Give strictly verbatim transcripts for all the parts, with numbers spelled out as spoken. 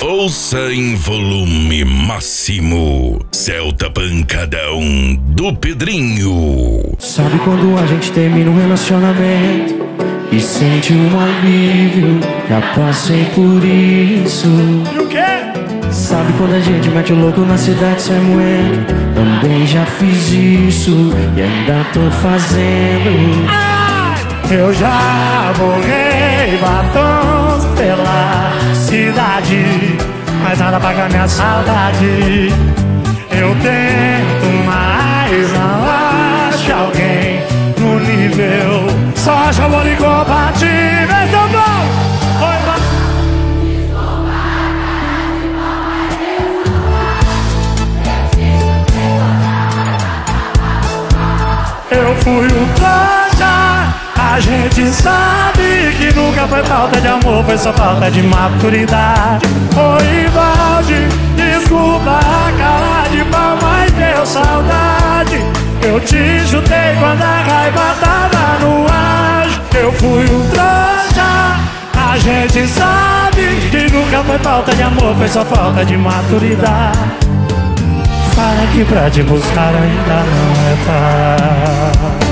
Ouça em volume máximo. Celta Pancadão do Pedrinho. Sabe quando a gente termina um relacionamento e sente um alívio? Já passei por isso. E o quê? Sabe quando a gente mete o louco na cidade sem moendo? Também já fiz isso e ainda tô fazendo. Eu já borrei batons pela cidade, mas nada paga minha saudade. Eu tento, mas não acho alguém no nível. Só acho amor incompatível. Esse é o bom! Oi, eu fui um trouxa. A gente sabe que nunca foi falta de amor, foi só falta de maturidade. Oi, Valde, desculpa a cara de pau, mas deu saudade. Eu te chutei quando a raiva tava no ar. Eu fui um trouxa. A gente sabe que nunca foi falta de amor, foi só falta de maturidade. Fala que pra te buscar ainda não é tarde.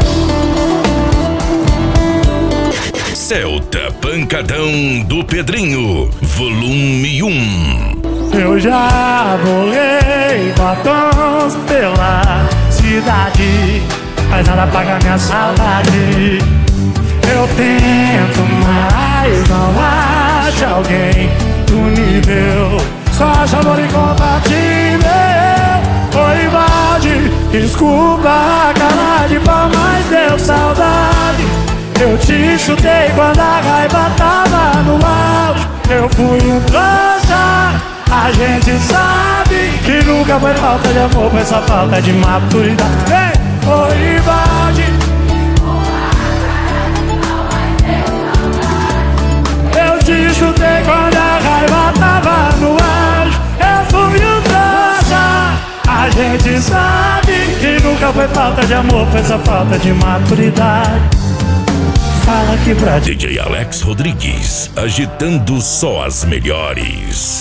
Celta Pancadão do Pedrinho, volume um. Eu já borrei batons pela cidade, mas nada paga minha saudade. Eu tento, mas não acho alguém do nível. Só acho amor incompatível. Oi, Valde, desculpa a cara de pau, mas deu saudade. Eu te chutei quando a raiva tava no auge. Eu fui um trouxa. A gente sabe que nunca foi falta de amor, foi só falta de maturidade. Ei, oi, Valde, eu te chutei quando a raiva tava no auge. Eu fui um trouxa. A gente sabe que nunca foi falta de amor, foi só falta de maturidade. Fala que pra D J Alex Rodrigues, agitando só as melhores.